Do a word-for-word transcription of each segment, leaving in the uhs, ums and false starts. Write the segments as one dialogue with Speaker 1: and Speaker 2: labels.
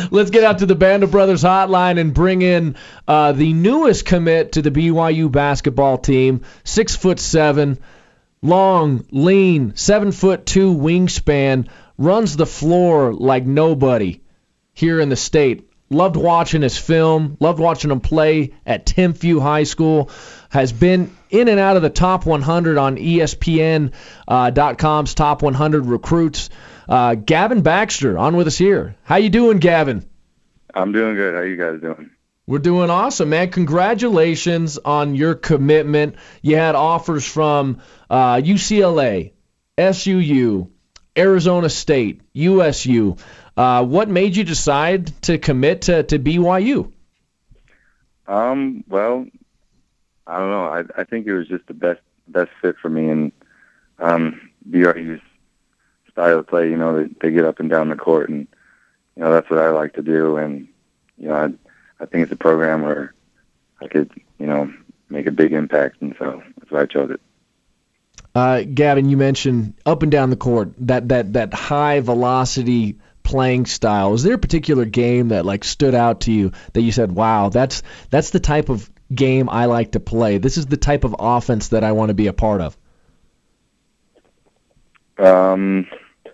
Speaker 1: Let's get out to the Band of Brothers hotline and bring in uh, the newest commit to the B Y U basketball team. Six foot seven, long, lean, seven foot two wingspan, runs the floor like nobody here in the state. Loved watching his film, loved watching him play at Timpview High School. Has been in and out of the top one hundred on E S P N dot com's top one hundred recruits. Uh, Gavin Baxter on with us here. How you doing, Gavin?
Speaker 2: I'm doing good. How you guys doing?
Speaker 1: We're doing awesome, man. Congratulations on your commitment. You had offers from uh, U C L A, S U U, Arizona State, U S U. Uh, what made you decide to commit to, to B Y U?
Speaker 2: Um, well, I don't know. I I think it was just the best best fit for me, and um, B Y U's style of play. You know, they they get up and down the court, and you know that's what I like to do. And you know, I I think it's a program where I could you know make a big impact, and so that's why I chose it.
Speaker 1: Uh, Gavin, you mentioned up and down the court, that that that high velocity playing style. Is there a particular game that like stood out to you that you said, "Wow, that's that's the type of game I like to play. This is the type of offense that I want to be a part of"?
Speaker 2: Um,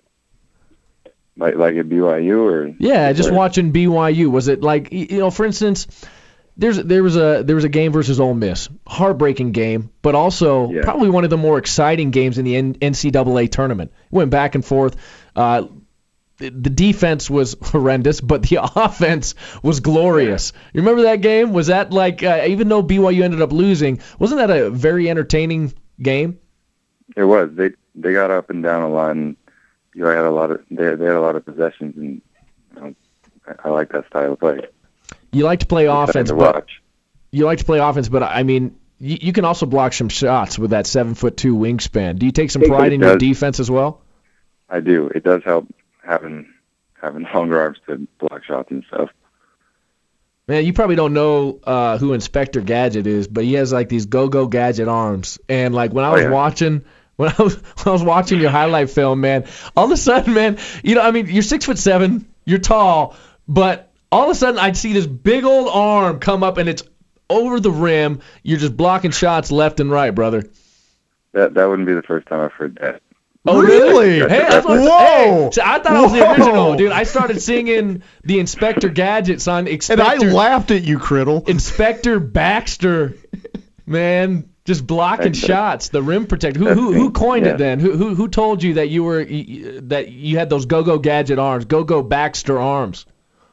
Speaker 2: like like at B Y U or
Speaker 1: yeah, just
Speaker 2: or,
Speaker 1: watching B Y U. Was it like, you know, for instance, there's there was a there was a game versus Ole Miss, heartbreaking game, but also
Speaker 2: yeah.
Speaker 1: probably one of the more exciting games in the N C double A tournament. Went back and forth. Uh, the defense was horrendous, but the offense was glorious. You remember that game? Was that like, uh, even though B Y U ended up losing, wasn't that a very entertaining game?
Speaker 2: It was. They they got up and down a lot, and you know, I had a lot of they they had a lot of possessions, and you know, I, I like that style of play.
Speaker 1: You like to play
Speaker 2: it's
Speaker 1: offense,
Speaker 2: to
Speaker 1: but
Speaker 2: watch.
Speaker 1: you like to play offense, but I mean, you, you can also block some shots with that seven foot two wingspan. Do you take some pride in
Speaker 2: does.
Speaker 1: your defense as well?
Speaker 2: I do. It does help having having longer arms to block shots and stuff.
Speaker 1: Man, you probably don't know uh, who Inspector Gadget is, but he has like these go-go gadget arms. And like when I was
Speaker 2: oh, yeah.
Speaker 1: watching, when I was when I was watching your highlight film, man, all of a sudden, man, you know, I mean, you're six foot seven, you're tall, but all of a sudden I'd see this big old arm come up and it's over the rim. You're just blocking shots left and right, brother.
Speaker 2: That that wouldn't be the first time I've heard that.
Speaker 1: Oh, really? Hey, that's what,
Speaker 3: Whoa!
Speaker 1: Hey, I thought I was the original, dude. I started singing the Inspector Gadget song. Inspector,
Speaker 3: and I laughed at you, Criddle.
Speaker 1: Inspector Baxter, man, just blocking shots. The rim protector. Who who who coined
Speaker 2: yeah.
Speaker 1: it then? Who who who told you that you were that you had those go-go Gadget arms, go-go Baxter arms?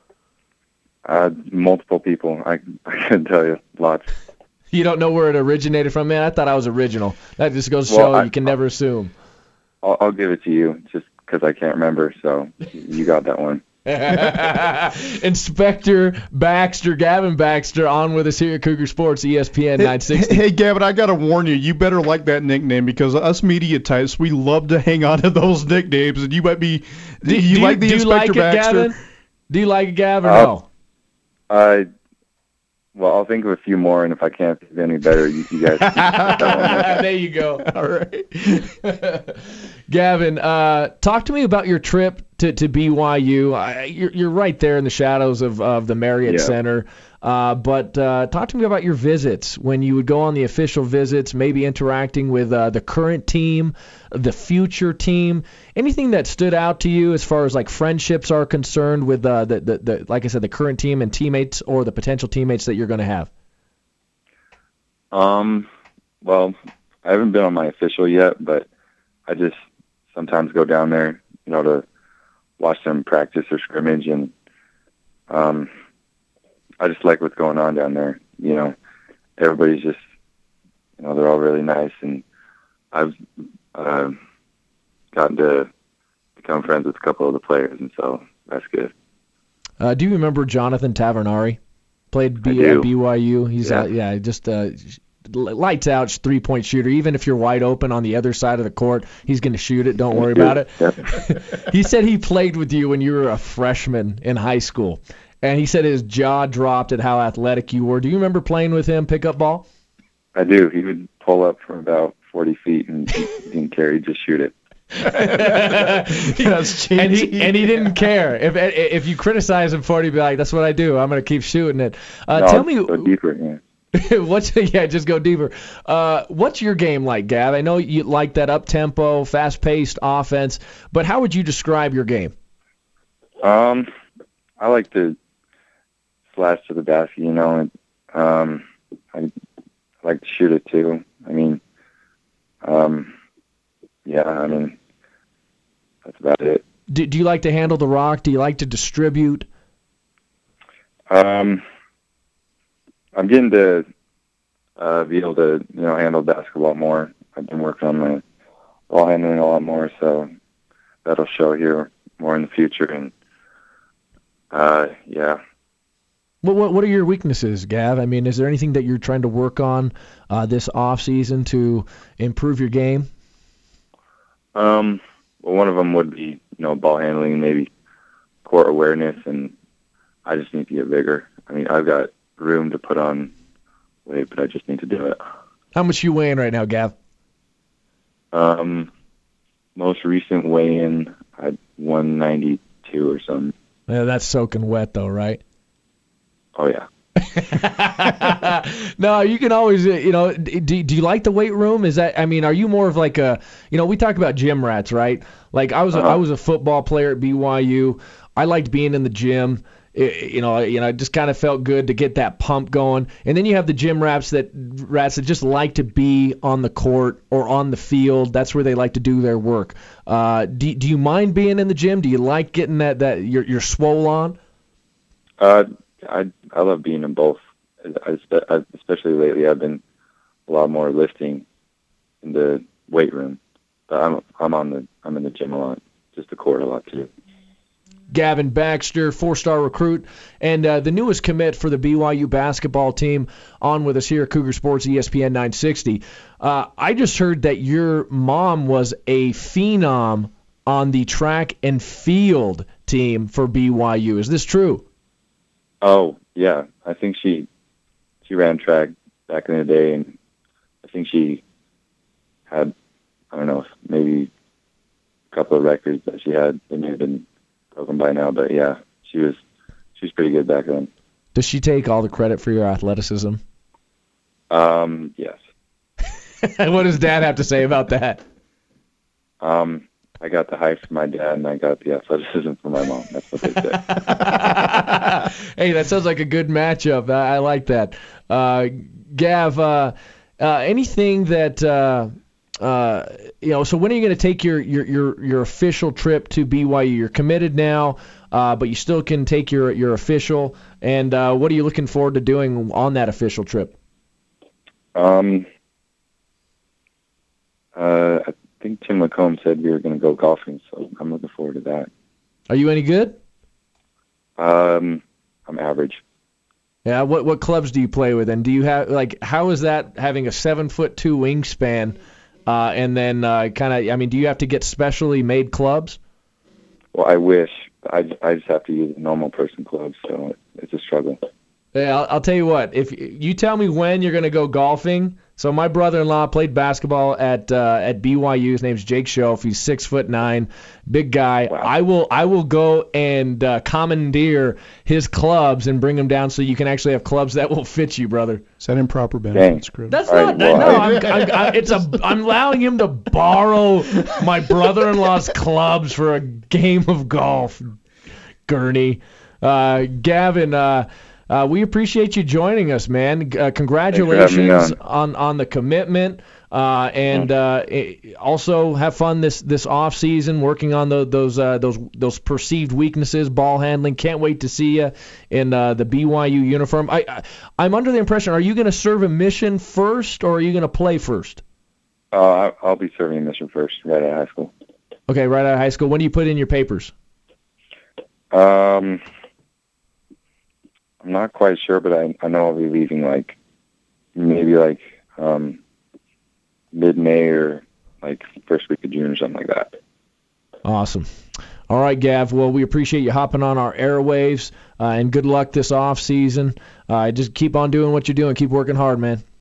Speaker 2: Uh, multiple people. I I can tell you lots.
Speaker 1: You don't know where it originated from, man? I thought I was original. That just goes to
Speaker 2: well,
Speaker 1: show
Speaker 2: I,
Speaker 1: you can never assume.
Speaker 2: I'll, I'll give it to you just because I can't remember. So you got that one.
Speaker 1: Inspector Baxter, Gavin Baxter, on with us here at Cougar Sports, E S P N nine sixty.
Speaker 3: Hey, hey, Gavin, I got to warn you, you better like that nickname because us media types, we love to hang on to those nicknames, and you might be, do you,
Speaker 1: do
Speaker 3: like the
Speaker 1: do
Speaker 3: Inspector
Speaker 1: you like
Speaker 3: Baxter?
Speaker 1: It, Gavin? Do you like it, Gavin, or
Speaker 2: uh,
Speaker 1: no?
Speaker 2: I, well, I'll think of a few more, and if I can't think of any better, you, you guys can that one.
Speaker 1: There you go. All right. Gavin, uh, talk to me about your trip to, to B Y U. I, you're, you're right there in the shadows of, of the Marriott
Speaker 2: Yeah.
Speaker 1: Center. Uh, but uh, talk to me about your visits, when you would go on the official visits, maybe interacting with uh, the current team, the future team, anything that stood out to you as far as like friendships are concerned with uh, the, the, the, like I said, the current team and teammates or the potential teammates that you're going to have?
Speaker 2: Um, well, I haven't been on my official yet, but I just sometimes go down there, you know, to watch them practice or scrimmage, and um, I just like what's going on down there. You know, everybody's just, you know, they're all really nice, and I've uh, gotten to become friends with a couple of the players, and so that's good.
Speaker 1: Uh, do you remember Jonathan Tavernari? Played B-
Speaker 2: I do.
Speaker 1: at B Y U. He's
Speaker 2: Yeah.
Speaker 1: uh, yeah, just uh, lights out three-point shooter. Even if you're wide open on the other side of the court, he's going to shoot it. Don't worry about it.
Speaker 2: Yep.
Speaker 1: He said he played with you when you were a freshman in high school, and he said his jaw dropped at how athletic you were. Do you remember playing with him pickup ball?
Speaker 2: I do. He would pull up from about forty feet and he didn't care. He'd just shoot it.
Speaker 3: That's
Speaker 1: and he and he didn't care. If if you criticize him for it, he'd be like, "That's what I do. I'm gonna keep shooting it." Uh,
Speaker 2: no,
Speaker 1: tell me,
Speaker 2: go deeper. Yeah.
Speaker 1: what's yeah, just go deeper. Uh, what's your game like, Gav? I know you like that up tempo, fast paced offense, but how would you describe your game?
Speaker 2: Um, I like to slash to the basket, you know, and um, I like to shoot it too. I mean, um, yeah, I mean, that's about it.
Speaker 1: Do, do you like to handle the rock? Do you like to distribute?
Speaker 2: Um, I'm getting to uh, be able to, you know, handle basketball more. I've been working on my ball handling a lot more, so that'll show here more in the future. And uh, yeah.
Speaker 1: What, what what are your weaknesses, Gav? I mean, is there anything that you're trying to work on uh, this off season to improve your game?
Speaker 2: Um, well, one of them would be, you know, ball handling, maybe court awareness, and I just need to get bigger. I mean, I've got room to put on weight, but I just need to do it.
Speaker 1: How much you weighing right now, Gav?
Speaker 2: Um, most recent weigh-in, I had one ninety-two or something.
Speaker 1: Yeah, that's soaking wet, though, right?
Speaker 2: Oh, yeah.
Speaker 1: No, you can always, uh, you know, do, do you like the weight room? Is that, I mean, are you more of like a, you know, we talk about gym rats, right? Like I was,
Speaker 2: uh-huh.
Speaker 1: a, I was a football player at B Y U. I liked being in the gym. It, you know, you know, it just kind of felt good to get that pump going. And then you have the gym rats that rats that just like to be on the court or on the field. That's where they like to do their work. Uh, do, do you mind being in the gym? Do you like getting that that you're you're swole on?
Speaker 2: Uh, I I love being in both. I, I, especially lately, I've been a lot more lifting in the weight room. But I'm I'm on the I'm in the gym a lot, just the court a lot too.
Speaker 1: Gavin Baxter, four-star recruit, and uh, the newest commit for the B Y U basketball team, on with us here at Cougar Sports E S P N nine sixty. Uh, I just heard that your mom was a phenom on the track and field team for B Y U. Is this true?
Speaker 2: Oh, yeah. I think she she ran track back in the day, and I think she had, I don't know, maybe a couple of records that she had. They may have been broken by now, but yeah, she was she was pretty good back then.
Speaker 1: Does she take all the credit for your athleticism?
Speaker 2: Um, yes.
Speaker 1: What does Dad have to say about that?
Speaker 2: Um, I got the height from my dad, and I got the athleticism from my mom. That's what they say.
Speaker 1: Hey, that sounds like a good matchup. I, I like that. Uh, Gav, uh, uh, anything that uh, uh, you know? So when are you going to take your, your your your official trip to B Y U? You're committed now, uh, but you still can take your your official. And uh, what are you looking forward to doing on that official trip?
Speaker 2: Um, uh, I think Tim McComb said we were going to go golfing, so I'm looking forward to that.
Speaker 1: Are you any good?
Speaker 2: Um, I'm average.
Speaker 1: Yeah. What what clubs do you play with? And do you have like how is that having a seven foot two wingspan? Uh, and then uh, kind of, I mean, do you have to get specially made clubs?
Speaker 2: Well, I wish. I, I just have to use a normal person club, so it's a struggle.
Speaker 1: Yeah, I'll, I'll tell you what. If you tell me when you're going to go golfing, so my brother-in-law played basketball at uh, at B Y U. His name's Jake Schoaf. He's six foot nine, big guy.
Speaker 2: Wow.
Speaker 1: I will I will go and uh, commandeer his clubs and bring them down so you can actually have clubs that will fit you, brother.
Speaker 3: Is that improper benefits, Chris?
Speaker 1: That's
Speaker 2: All
Speaker 1: not.
Speaker 2: right,
Speaker 1: no,
Speaker 2: well,
Speaker 1: I'm, I'm, I'm, it's a. I'm allowing him to borrow my brother-in-law's clubs for a game of golf. Gurney, uh, Gavin. Uh, Uh, we appreciate you joining us, man. Uh, congratulations on. on on the commitment, uh, and uh, it, also have fun this this off season working on the, those uh, those those perceived weaknesses, ball handling. Can't wait to see you in uh, the B Y U uniform. I, I I'm under the impression, are you going to serve a mission first, or are you going to play first?
Speaker 2: Uh, I'll be serving a mission first, right out of high school.
Speaker 1: Okay, right out of high school. When do you put in your papers?
Speaker 2: Um. I'm not quite sure, but I, I know I'll be leaving like maybe like um, mid-May or like first week of June or something like that.
Speaker 1: Awesome. All right, Gav. Well, we appreciate you hopping on our airwaves, uh, and good luck this off season. Uh, just keep on doing what you're doing. Keep working hard, man.